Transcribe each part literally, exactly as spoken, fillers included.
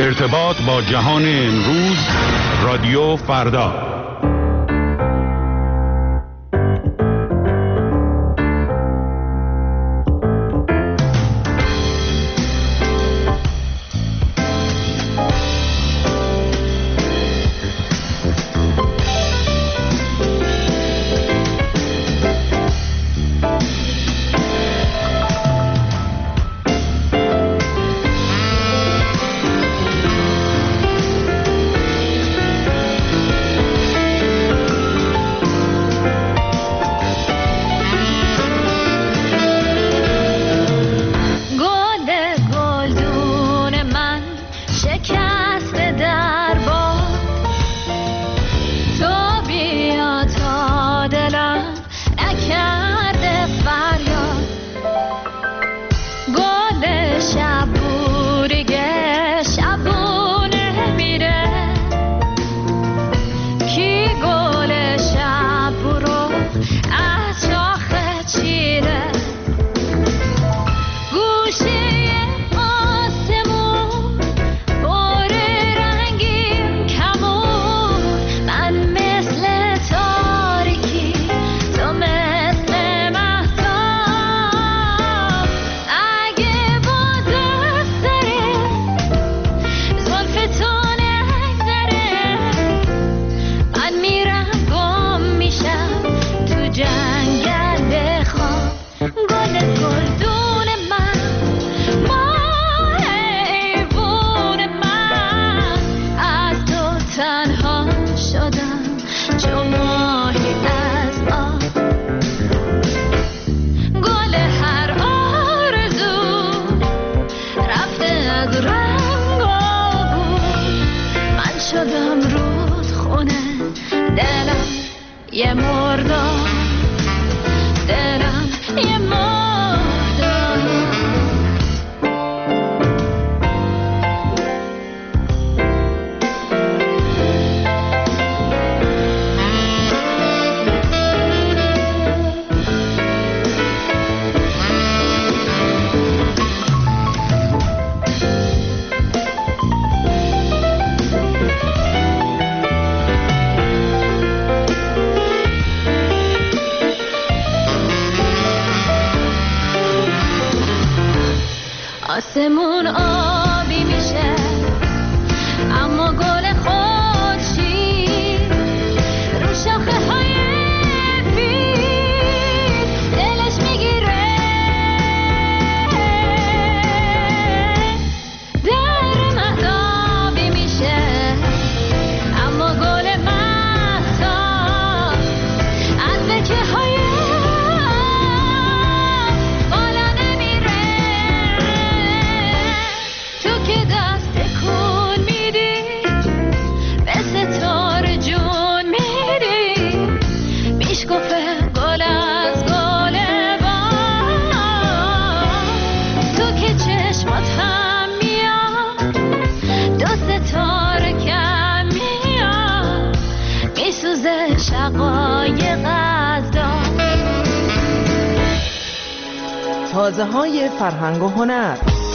ارتباط با جهان امروز، رادیو فردا. آسمون آبی میشه اما گل خورشید رو شاخه های بید دلش میگیره در مهتابی میشه اما گل مهتاب از بکه های تازه های فرهنگ و هنر.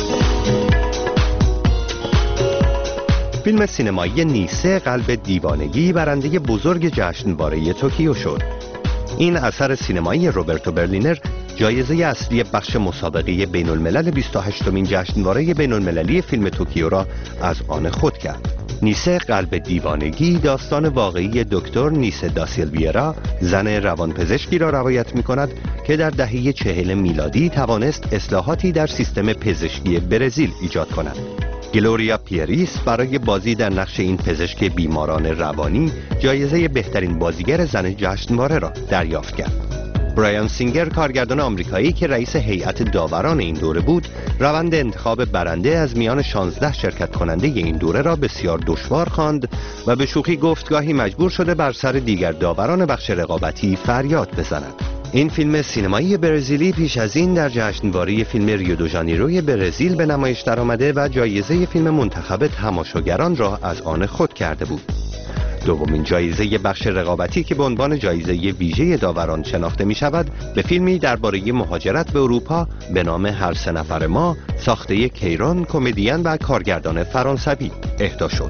فیلم سینمایی نیسه قلب دیوانگی برنده بزرگ جشنواره توکیو شد. این اثر سینمایی روبرتو برلینر جایزه اصلی بخش مسابقه بین الملل بیست و هشتمین جشنواره بین المللی فیلم توکیو را از آن خود کرد. نیسه قلب دیوانگی داستان واقعی دکتر نیسه دا سیلویرا، زن روانپزشکی را روایت می کند که در دهه چهل میلادی توانست اصلاحاتی در سیستم پزشکی برزیل ایجاد کند. گلوریا پیریس برای بازی در نقش این پزشک بیماران روانی جایزه بهترین بازیگر زن جشنواره را دریافت کرد. برایان سینگر، کارگردان آمریکایی که رئیس هیئت داوران این دوره بود، روند انتخاب برنده از میان شانزده شرکت کننده این دوره را بسیار دشوار خواند و به شوخی گفت گاهی مجبور شده بر سر دیگر داوران بخش رقابتی فریاد بزند. این فیلم سینمایی برزیلی پیش از این در جشنواره فیلم ریو دو ژانیروی برزیل به نمایش درآمده و جایزه فیلم منتخب تماشاگران را از آن خود کرده بود. دومین جایزه بخش رقابتی که به عنوان جایزه ویژه داوران شناخته می شود به فیلمی درباره مهاجرت به اروپا به نام هر سه نفر ما ساخته کیران، کمدین و کارگردان فرانسوی اهدا شد.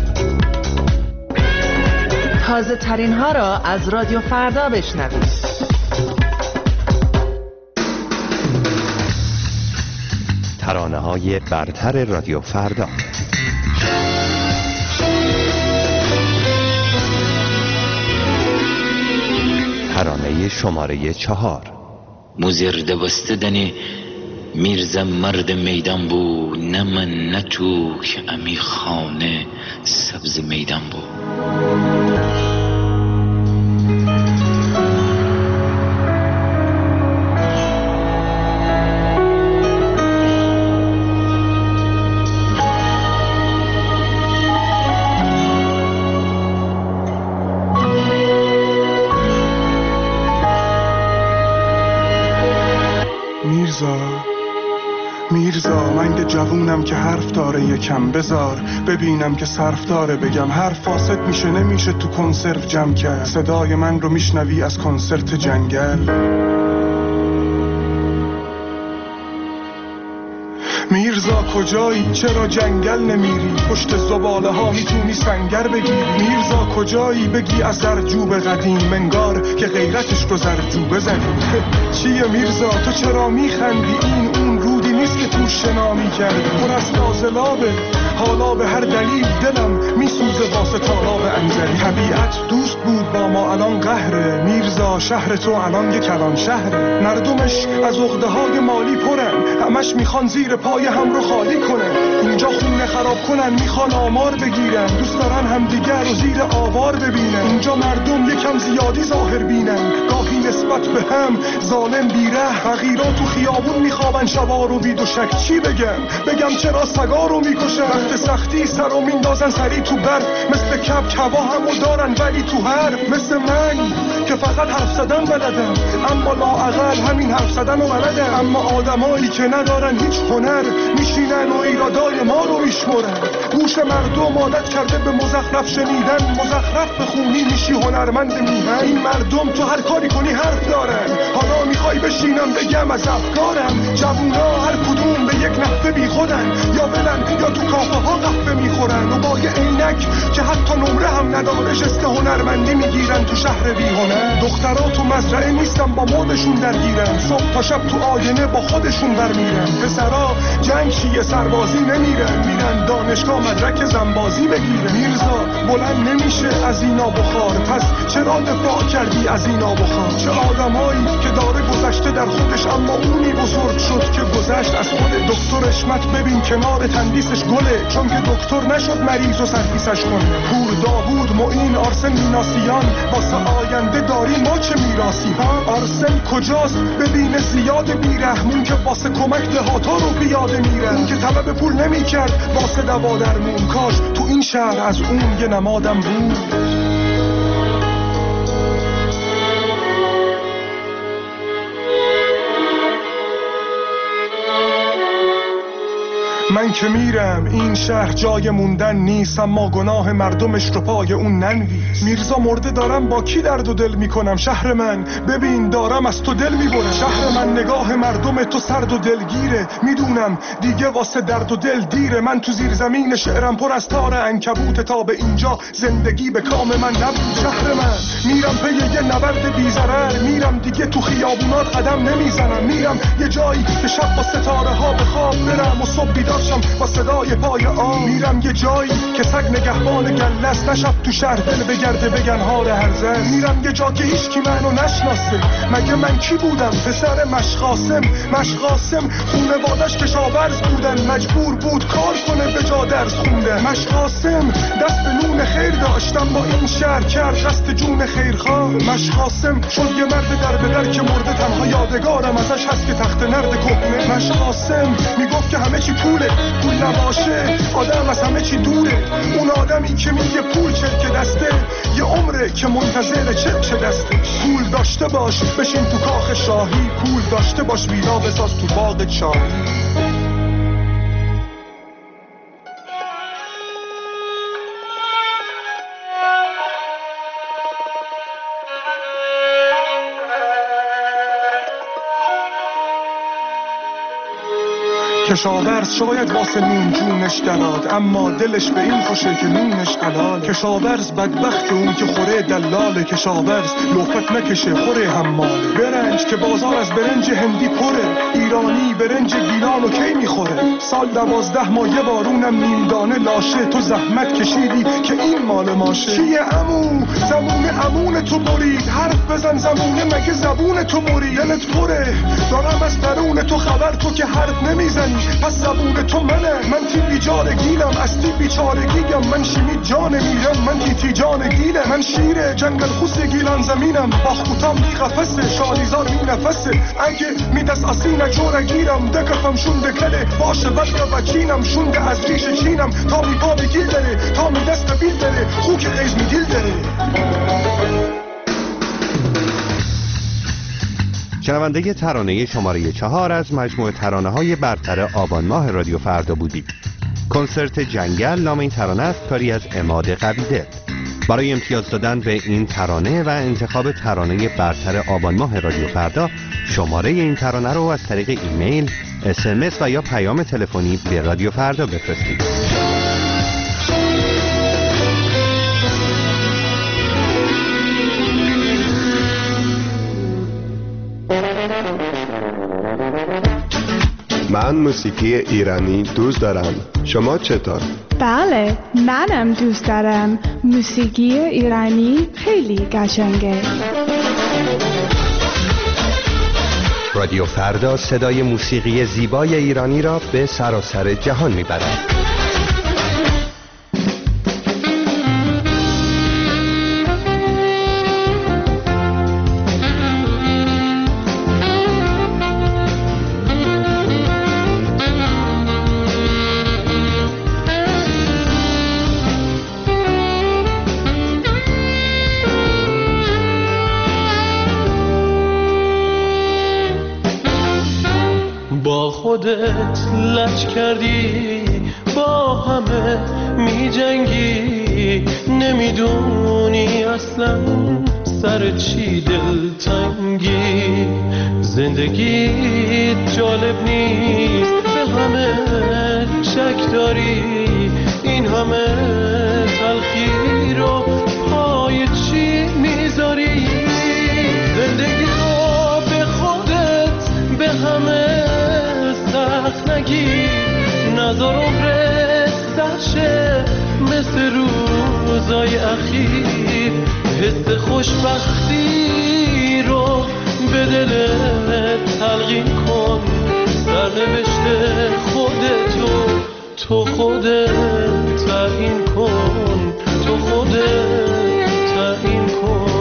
تازه ترین ها را از رادیو فردا بشنوید. ترانه های برتر رادیو فردا. ترانه شماره چهار. مزرده بستدنی میرزم مرد میدان بو، نه من نه تو که امی خانه سبز میدان بو. میرزا من که جوونم که حرف داره یکم بذار ببینم که صرف داره بگم حرف فاسد میشه نمیشه تو کنسرو جمع کرد. صدای من رو میشنوی از کنسرت جنگل. میرزا کجایی؟ چرا جنگل نمیری؟ پشت زباله ها میتونی سنگر بگیری. میرزا کجایی؟ بگی از زرجوب قدیم منگار که غیرتش رو زرجوبه زدیم. چیه میرزا تو چرا میخندی؟ این اون رودی نیست که تو شنا میکردی. پر از نازلابه حالا به هر دلیل دلم میسوزه واسه تالاب انزلی. طبیعت دوست بود با ما الان قهره. میرزا شهر تو الان یک کلان شهره. مردمش از عقده های مالی پرن، همش میخوان زیر پای هم رو خالی کنن. اینجا خونه خراب کنن میخوان آمار بگیرن. دوست دارن همدیگر رو زیر آوار ببینن. اینجا مردم یکم زیادی ظاهر بینن، گاهی نسبت به هم ظالم بیره. فقیرا تو خیابون میخوابن شبا رو بی دوشک. چی بگم بگم چرا سگا رو میکشن؟ وقت سختی سر رو میندازن سری تو برف. مثل کپ کوا همو دارن ولی تو حرف. مثل من که فقط حرف زدن بلدم اما لااقل همین حرف زدن رو بلدم. اما آدمایی که ندارن هیچ هنر میشینن و ایرادای ما رو میشمرن. گوش مردم عادت کرده به مزخرف شنیدن. مزخرف بخونی میشی هنرمند میهن. این مردم تو هر کاری کنی حرف دارن. حالا میخوای بشینم بگم از افکارم. جوونا هر کدوم به یک نحوه بی خودن، یا بلن یا تو کافه ها قهوه میخورن و با یه عینک که حتی نمره هم نداره جست هنرمندی میگیرن تو شهر بی هنر. دخترها تو مزرعه نیستن با مودشون درگیرن. صبح تا شب تو آینه با خودشون برمیرن. پسرا جنگ چیه سربازی نمیرن، میرن دانشگاه مدرک زنبازی بگیرن. میرزا بلند نمیشه از اینا بخار، پس چرا دفاع کردی از اینا بخار؟ چه آدمایی که داره گذشته در خودش اما اونی بزرگ شد که گذشت از خود. دکتر اشمت ببین کنار تندیسش گله، چون که دکتر نشد مریض و سرپیسش کنه. پور داوود معین آرسن میناسیان، واسه آینده داری ما چه میراسی ها؟ آرسن کجاست؟ ببین زیاد بیرحمون که واسه کمک دهاتا رو بیاده میره. اون که طلب پول نمی کرد واسه دوا درمون، کاش تو این شهر از اون یه نمادم بود. من که میرم این شهر جای موندن نیست، اما گناه مردمش رو پای اون ننویس. میرزا مرده دارم با کی درد و دل میکنم؟ شهر من ببین دارم از تو دل میبرم. شهر من نگاه مردم تو سرد و دلگیره. میدونم دیگه واسه درد و دل دیره. من تو زیر زمین شعرم پر از تار عنکبوت، تا به اینجا زندگی به کام من نبود. شهر من میرم پی یه نبرد بی‌ضرر، میرم دیگه تو خیابونات قدم نمیزنم. میرم یه جایی که شب با ستاره ها به خواب برم و صبح بیدار شم با صدای پای آن. میرم یه جایی که سگ نگهبان گله است، نشب تو شهر دل بگرده بگن هار هرزه است. میرم یه جا که هیچ کی منو نشناسه. مگه من کی بودم؟ پسر مشقاسم. مشقاسم خونوادش کشاورز بودن، مجبور بود کار کنه به جا درس خوندن. مشقاسم دست به نون خیر داشتم، با این شهر کرد قصد جون خیرخواه. مشقاسم شد یه مرد در به در که مرده، تنها یادگارم ازش هست که تخت نرد کهنه. مشقاسم میگفت که همه چی پوله، پول نباشه آدم از همه چی دوره. اون آدمی که میگه پول چرک دسته، یه عمره که منتظر چرک دسته. پول داشته باش بشین تو کاخ شاهی، پول داشته باش ویلا بساز تو باغ چاهی. کشاورز شاید واسه نون جونش دراد، اما دلش به این خوشه که نونش حلال. کشاورز بدبخت اون که خوره دلاله، کشاورز لوفت نکشه خوره حماله. برنج که بازار از برنج هندی پره، ایرانی برنج گیلان و کی میخوره. سال دوازده ماه یه بارونم نیم دانه لاشه، تو زحمت کشیدی که این مال ماشه. چیه عمو زمون عمون تو برید، حرف بزن زمونه مگه زبون تو مرید. دلت پره دارم از درون تو خبر، تو که حرف نمیزنی پس زبون تو منه. من تی بیچاره گیلم از تی بیچاره گیگم، من شیمی جان میرم من گیتی جان گیله. من شیر جنگل خوس گیلان زمینم، باخوتم بی قفسه شالیزار می نفسه. اگه می دست اسینه جوره گیرم، دکفم شونده کله باشه بدر بچینم. شونده از ریش چینم تا می پا بگیل داره، تا می دست بیل داره، خوک غیز می دیل داره. شنونده ترانه شماره چهار از مجموعه ترانه‌های برتر آبان ماه رادیو فردا بودید. کنسرت جنگل نام این ترانه است، کاری از عماد قویدل. برای امتیاز دادن به این ترانه و انتخاب ترانه برتر آبان ماه رادیو فردا، شماره این ترانه رو از طریق ایمیل، اس ام اس و یا پیام تلفنی به رادیو فردا بفرستید. من موسیقی ایرانی دوست دارم. شما چطور؟ بله، منم دوست دارم. موسیقی ایرانی خیلی قشنگه. رادیو فردا صدای موسیقی زیبای ایرانی را به سراسر جهان میبرد. خودت لج کردی، با همه می جنگی، نمیدونی اصلا سر چی دلتنگی. زندگیت جالب نیست، به همه شک داری، این همه تلخی رو پای چی میذاری. زندگی رو به خودت به همه سخت نگیر، نظر عمرت سرشه مثل روزای اخیر. حس خوشبختی رو به دلت تلقین کن، سرنوشت خودتو تو خودت تعیین کن، تو خودت تعیین کن.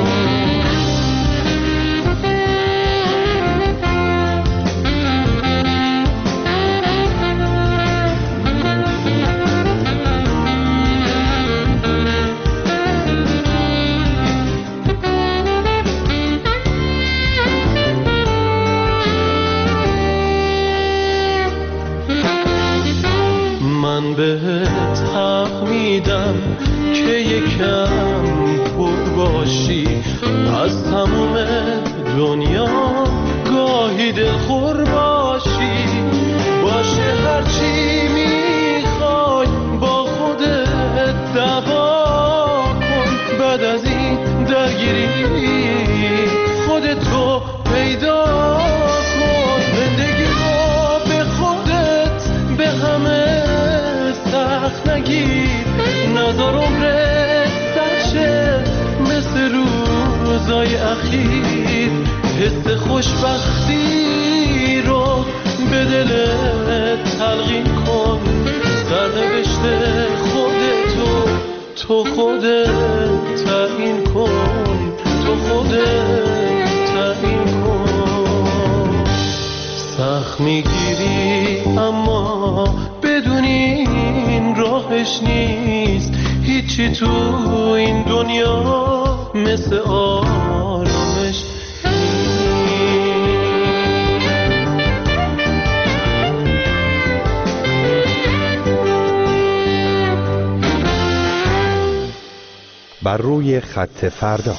من بهت حق میدم که یکم پر باشی از تموم دنیا، گاهی دلخور باشی. باشه هرچی میخوای با خودت دعوا کن، بعد از این درگیری خودتو پیدا کن. زندگی رو به خودت به همه سخت نگیر، نظر عمرت سرشه مثل روزای اخیر. حس خوشبختی رو به دلت تلقین کن، سرنوشت خودتو تو خودت تعیین کن، تو خودت تعیین کن. سخت میگیری اما بدونی این راهش نیست، هیچی تو این دنیا مثل آرامش بر روی خط فردا.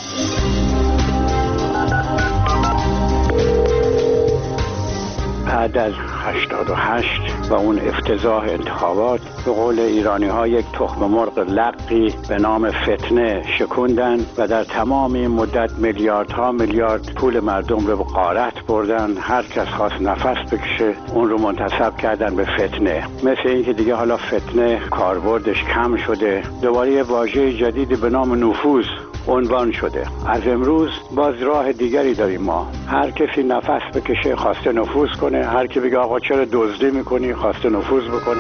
بعد از هشتاد و هشت و اون افتضاح انتخابات به قول ایرانی ها یک تخم مرغ لقی به نام فتنه شکوندن و در تمام این مدت میلیاردها میلیارد پول مردم رو به غارت بردن. هر کس خواست نفس بکشه اون رو منتسب کردن به فتنه، مثل اینکه دیگه حالا فتنه کاربردش کم شده، دوباره یه واژه جدیدی به نام نفوذ عنوان شده. از امروز باز راه دیگری داریم ما، هر کسی نفس بکشه خواسته نفوذ کنه، هر کی بگه آقا چرا دزدی میکنی خواسته نفوذ بکنه.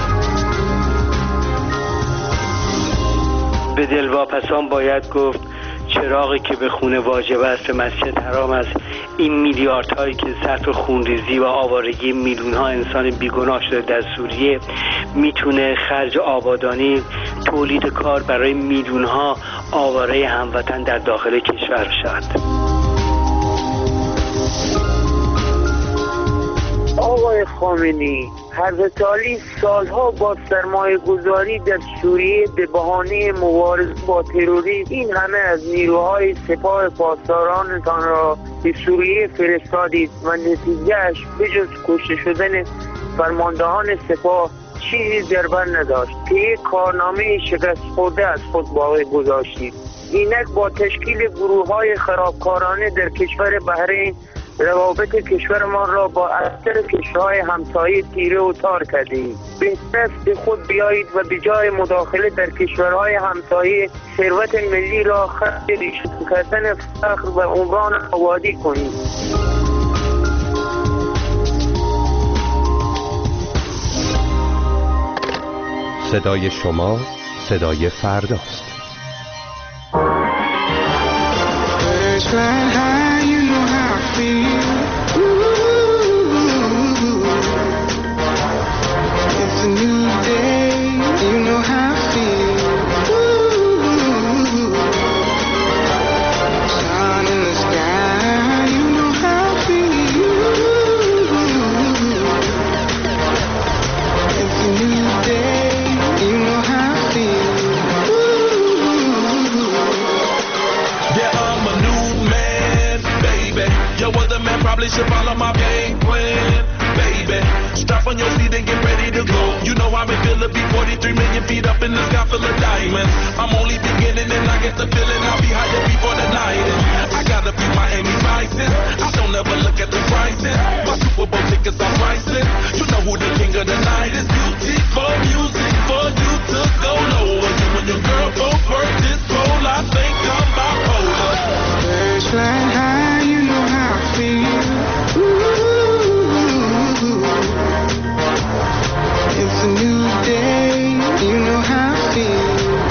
به دلواپسان باید گفت چراغی که به خونه واجب است مسجد حرام است. این میلیاردهایی که صرف خونریزی و آوارگی میلیون ها انسان بیگناه شده در سوریه میتونه خرج آبادانی، تولید کار برای میلیون ها آواره هموطن در داخل کشور شود. آقای خامنه‌ای، حضرت علی سالها با سرمایه گذاری در سوریه به بهانه مبارزه با تروریسم این همه از نیروهای سپاه پاسدارانتان را به سوریه فرستادید و نتیجهش به جز کشته شدن فرماندهان سپاه چیزی در بر نداشت که یک کارنامه شکست خورده از خود باقی گذاشتید. اینک با تشکیل گروه‌های خرابکارانه در کشور بحرین روابط کشورمان را با اکثر کشورهای همسایه تیره و تار کردید. بهتر است به خود بیایید و به جای مداخله در کشورهای همسایه ثروت ملی را خرج ریشه کردن فقر و عمران آبادی کنید. صدای شما صدای فرداست. Probably should follow my game plan, baby. Strap on your seat and get ready to go. You know I'm in Philly, be forty-three million feet up in the sky full of diamonds. I'm only beginning and I get the feeling I'll be higher before the night is. I got a few Miami Vices, I don't ever look at the prices. My Super Bowl tickets are priceless. You know who the king of the night is. Beautiful music for you to go low. You and your girl both work this role. I think I'm bipolar. Birds flying high, you know how I feel. It's a new day, you know how I feel.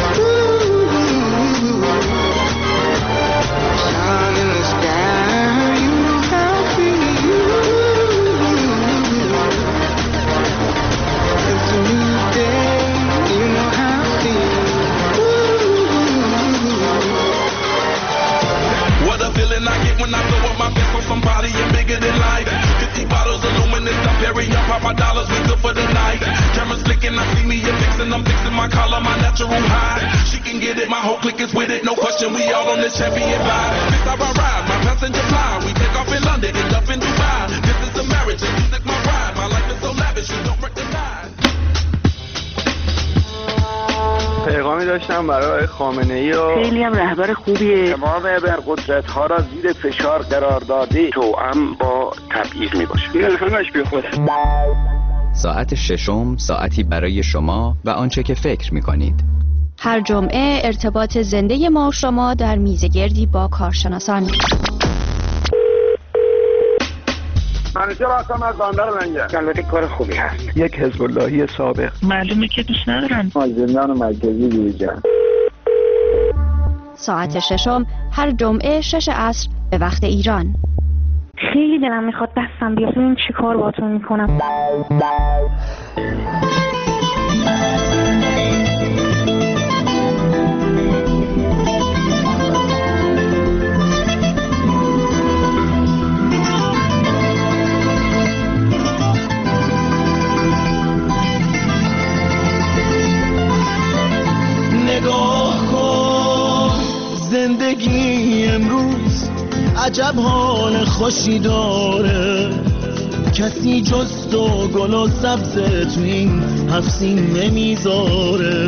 Sun in the sky, you know how I feel. It's a new day, you know how I feel. What a feeling I get when I throw up my fist on somebody and bigger than life. Fifty bottles of luminous, I'm Perry, I pop my dollars, we good for the night. Cameras flicking, I see me a fixin', I'm fixing my collar, my natural high. She can get it, my whole clique is with it, no question, we all on this champion vibe. This how I ride, my passenger fly, we take off in London, end up in Dubai. This is the marriage, and music my ride, my life is so lavish, you don't recognize. پیغامی داشتم برای خامنه‌ای و خیلی هم رهبر خوبیه. تمام ابرقدرت ها را زیر فشار قرار داده توأم با تبعیض می باشه. این همش بی خود. ساعت ششم ساعتی برای شما و آنچه که فکر می کنید. هر جمعه ارتباط زنده ما و شما در میزگردی با کارشناسان. منیجر هستم از بندر لنگر. البته کار خوبی هست. یک حزب اللهی سابق. معلومه که دوست ندارن. از زندان مرکزی بیرون. ساعت ششم هر جمعه شش عصر به وقت ایران. خیلی دلم میخواد دستم بیاد ببین چی کار باهاتون میکنم. نگاه کن زندگی امروز عجب حال خوشی داره. کسی جز تو گل و سبز تو این هفسین نمیذاره.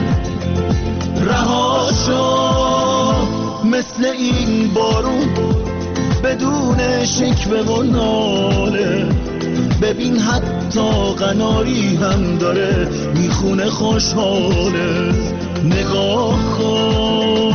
رها شو مثل این بارون بدون شکوه و ناله، ببین حتی قناری هم داره میخونه خوشحاله. نگاه کن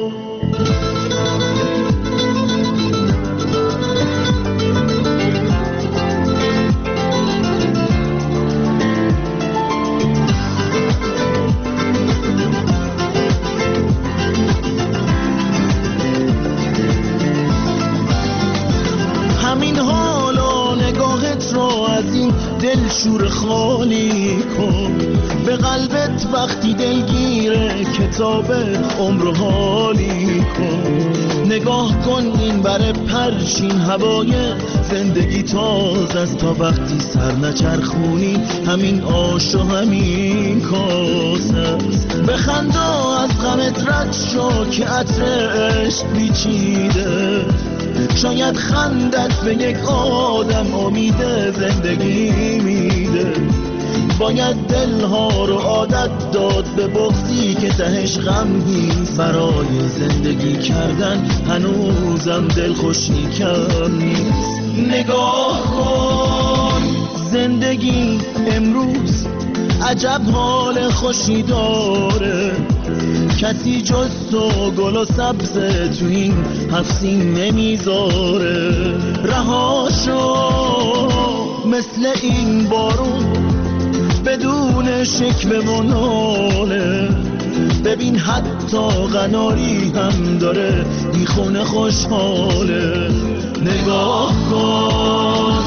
همین حالا نگاهت رو از این دل شور خالی کن، به قلبت وقتی دلگیره کتاب عمر حالی کن. نگاه کن این بره پرشین هوای زندگی تازه است، تا وقتی سر نچرخونی همین آش و همین کاسه است. بخندا از غمت رد شو که عطر عشق پیچیده، شاید خندت به یک آدم امید زندگی میده. باید دلها رو عادت داد به بغضی که تهش غمگین، برای زندگی کردن هنوزم دلخوشی کم نیست. نگاه کن زندگی امروز عجب حال خوشی داره، کسی جز تو گل و سبز تو این هفسین نمیذاره. رها شو مثل این بارون بدون شکوه و ناله، ببین حتی قناری هم داره میخونه خوشحاله. نگاه کن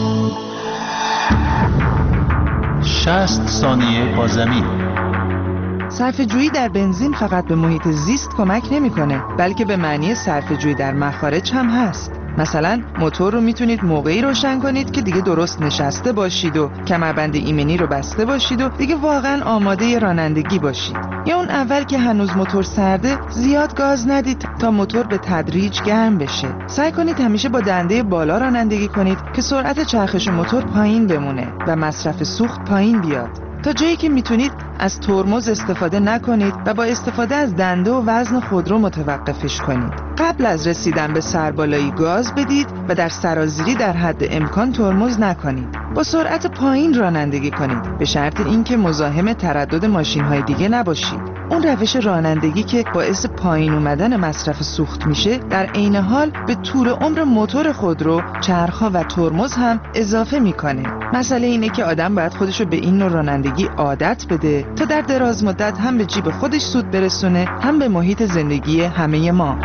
شصت ثانیه با زمین. صرفه‌جویی در بنزین فقط به محیط زیست کمک نمی‌کنه، بلکه به معنی صرفه‌جویی در مخارج هم هست. مثلا موتور رو میتونید موقعی روشن کنید که دیگه درست نشسته باشید و کمربند ایمنی رو بسته باشید و دیگه واقعا آماده رانندگی باشید. یا اون اول که هنوز موتور سرده زیاد گاز ندید تا موتور به تدریج گرم بشه. سعی کنید همیشه با دنده بالا رانندگی کنید که سرعت چرخش موتور پایین بمونه و مصرف سوخت پایین بیاد. تا جایی که میتونید از ترمز استفاده نکنید و با استفاده از دنده و وزن خودرو متوقفش کنید. قبل از رسیدن به سربالایی گاز بدید و در سرازیری در حد امکان ترمز نکنید. با سرعت پایین رانندگی کنید، به شرط اینکه مزاحم تردد ماشین‌های دیگه نباشید. اون روش رانندگی که باعث پایین اومدن مصرف سوخت میشه، در عین حال به طول عمر موتور خودرو، چرخ‌ها و ترمز هم اضافه میکنه. مسئله اینه که آدم باید خودشو به این نوع رانندگی عادت بده تا در دراز مدت هم به جیب خودش سود برسونه، هم به محیط زندگی همه ما.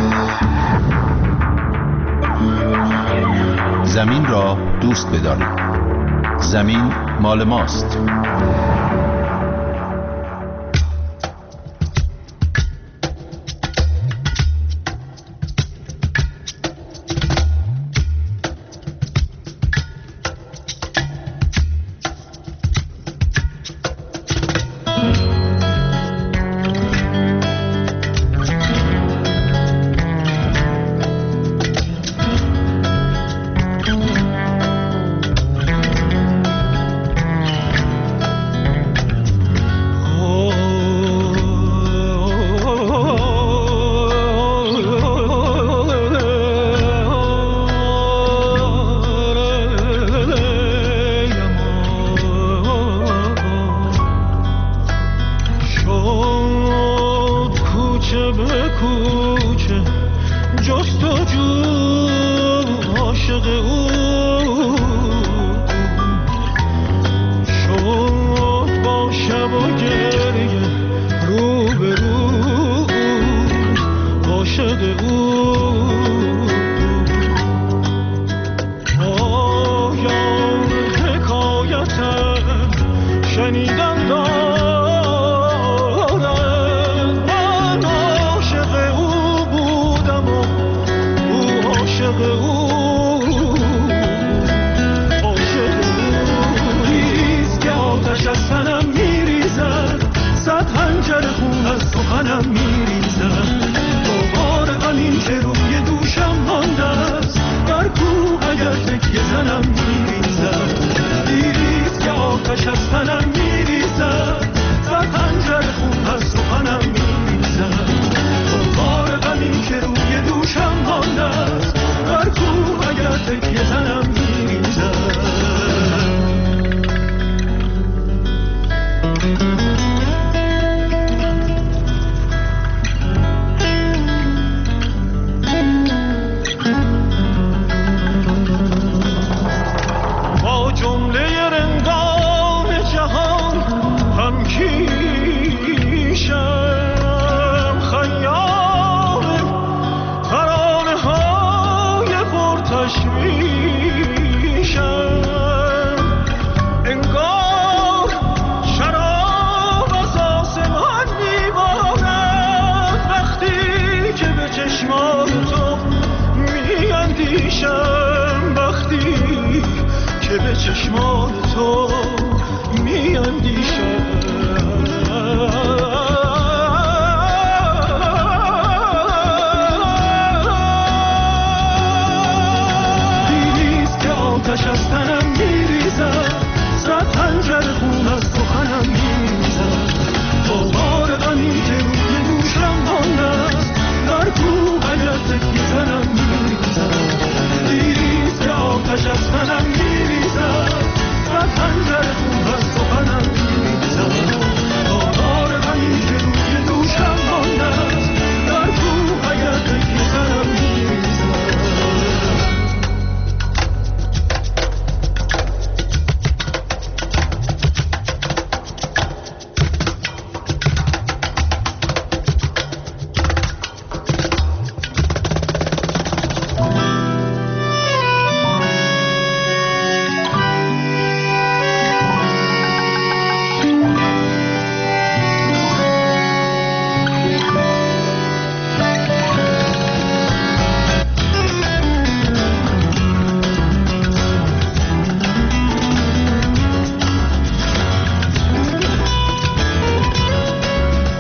زمین را دوست بدارید. زمین مال ماست. عاشق او چشمان تو می اندیشم. دیدیست که آتش از تنم میریزد، صد خنجر خون از سخنم میریزد. غبار غمی که روی دوشم مانده است، در کوهیت میزنم میریزد. دیدیست که آتش از تنم میریزد، صد خنجر خون از سخنم میریزد. غبار غمی که روی دوشم مانده است، در کوهیت میزنم میریزد.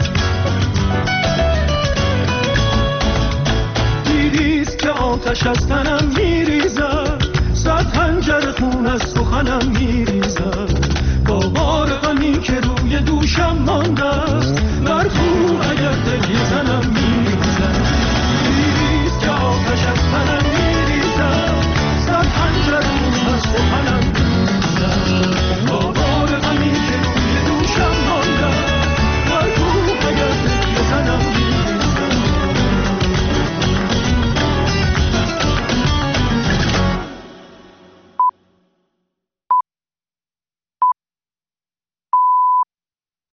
آتش از